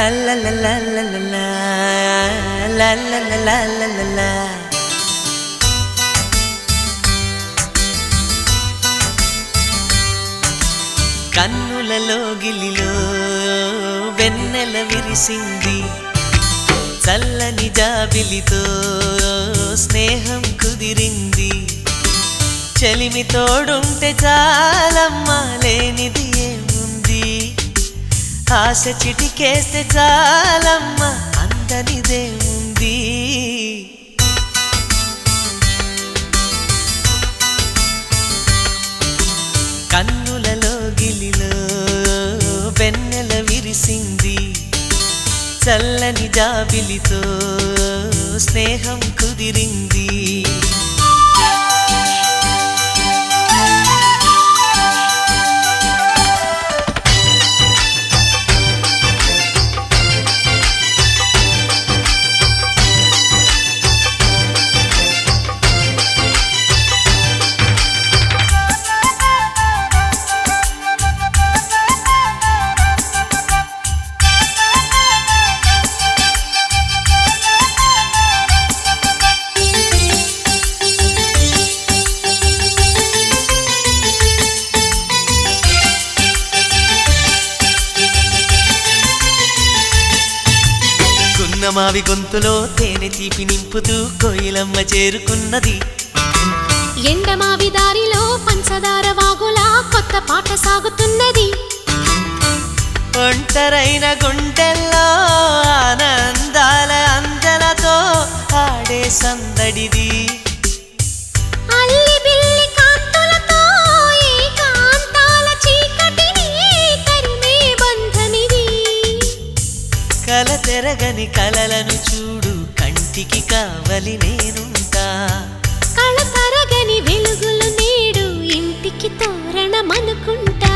la la la la la la la la la la la la la కన్నులలో గిలిలో వెన్నెల విరిసింది చల్లని జాబిలితో స్నేహం కుదిరింది చలిమి తోడుంటే చాలమ్మా లేనిది ఏముంది ఆశ చిటికేస్తే చాలమ్మా అందనిదేముంది కన్నులలో గిలిలో వెన్నెల విరిసింది చల్లని జాబిలితో స్నేహం కుదిరింది మావి గొంతులో తేనె తీపి నింపుతూ కోయిలమ్మ చేరుకున్నది ఎండమావి దారిలో పంచదార వాగులా కొత్త పాట సాగుతున్నది ఒంటరైన గుండెల్లో ఆనందాల అందలతో ఆడే సందడిది అల్లి బిల్లి కాంతులతో ఏకాంతాల చీకటిని తరిమే బంధమిది కల తెరగని కలలను చూడు కంటికి కావలి నేనుంటా కళ తరగని వెలుగులు నేడు ఇంటికి తోరణమనుకుంటా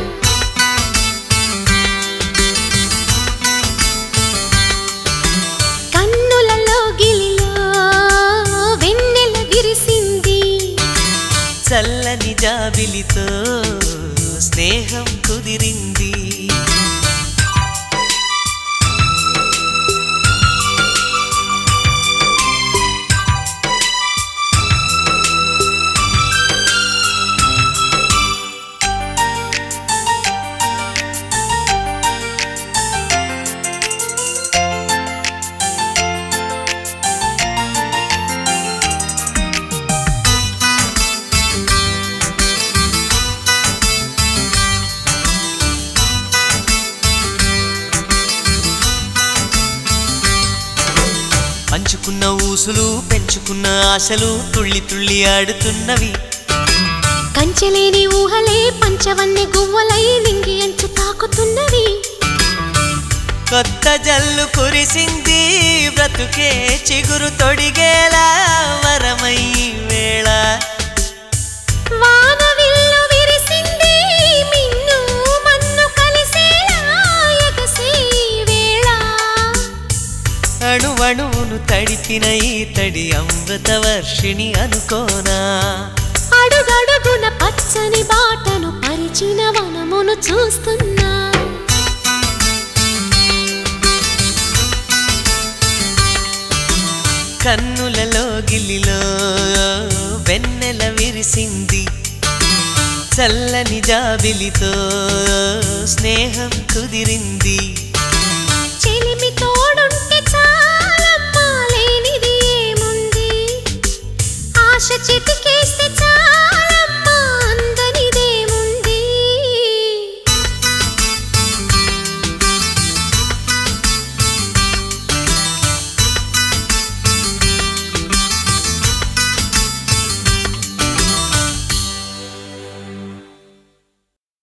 కన్నులలో గిలిలో వెన్నెల విరిసింది చల్లని జాబిలితో స్నేహం కుదిరింది పంచుకున్న ఊసులు పెంచుకున్న ఆశలు తుళ్ళి తుళ్ళి ఆడుతున్నవి కంచెలేని ఊహలే పంచవన్నె గువ్వలై నింగి అంచు తాకుతున్నవి కొత్త జల్లు కురిసింది బ్రతుకే చిగురు తొడిగేలా వరమై వేళ వానవిల్లు విరిసింది మిన్ను మన్ను కలిసేలా ఎగసే వేళ అణువణువును తడిపిన ఈ తడి అమృత వర్షిణి అనుకోనా అడుగడుగున పచ్చని బాటను పరిచిన వనమును చూస్తున్నా కన్నులలో గిలిలో వెన్నెల విరిసింది చల్లని జాబిలితో స్నేహం కుదిరింది చెలిమి తోడుంటే చాలమ్మా లేనిది ఏముంది ఆశ చిటికేస్తే